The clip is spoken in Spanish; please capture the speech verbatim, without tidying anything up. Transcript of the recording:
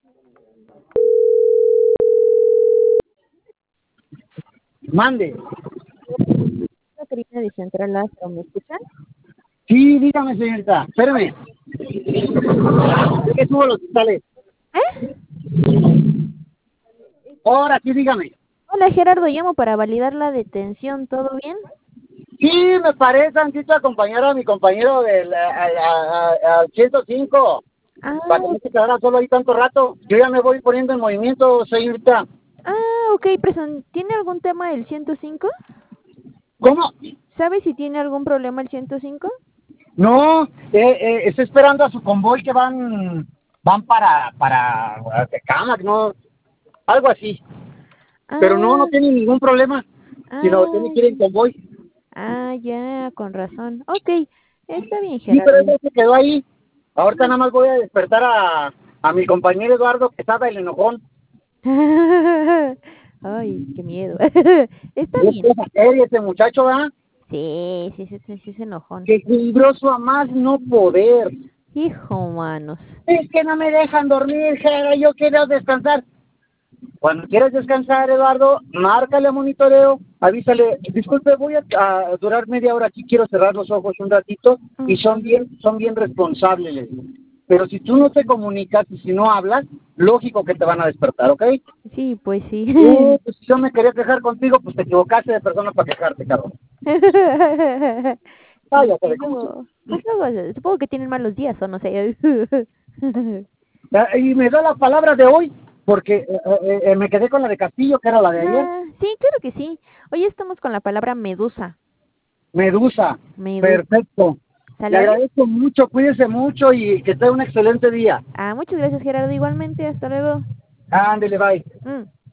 Mande. Caterina de Central Astro, ¿me escuchan? Sí, dígame, señorita. Espérame. ¿Qué subo los cristales? ¿Eh? Ahora sí, dígame. Hola Gerardo, llamo para validar la detención, ¿todo bien? Sí, me parece tantito acompañar a mi compañero del al, al, al ciento cinco. Ah, Para que no se quedara solo ahí tanto rato. Yo ya me voy poniendo en movimiento, señorita. ah, ok, presen- ¿tiene algún tema el ciento cinco? ¿Cómo? ¿Sabe si tiene algún problema el ciento cinco? No, eh, eh, estoy esperando a su convoy que van van para para Tecámac, ¿no? Algo así. Pero no, no Ah, tiene ningún problema, sino tiene ah, que ir en convoy. ah, ya, con razón. Ok, está bien Sí, pero Gerardo. él se quedó ahí. Ahorita Mm. nada más voy a despertar a, a mi compañero Eduardo, que estaba el enojón. Ay, qué miedo. Está Es bien. cosa seria ese muchacho, ¿verdad? Sí, sí, sí, sí, sí, es enojón. Que fibroso a más no poder. Hijo, manos. Es que no me dejan dormir, Jera, yo quiero descansar. Cuando quieras descansar, Eduardo, márcale a monitoreo, avísale, disculpe, voy a, a durar media hora aquí, quiero cerrar los ojos un ratito, y son bien, son bien responsables, les digo. Pero si tú no te comunicas y si no hablas, lógico que te van a despertar, ¿ok? Sí, pues sí. Uh, pues si yo me quería quejar contigo, pues te equivocaste de persona para quejarte, cabrón. Sí, Váyate de cómo luego, pues luego, supongo que tienen malos días o no sé. se- Y me da la palabra de hoy, porque eh, eh, eh, me quedé con la de Castillo, que era la de ayer. Ah, sí, claro que sí. Hoy estamos con la palabra medusa. Medusa, Medusa. perfecto. Le ¿Sale, vale? agradezco mucho, cuídese mucho y que tenga un excelente día. Ah, muchas gracias, Gerardo. Igualmente, hasta luego. Ándele, bye. Mm.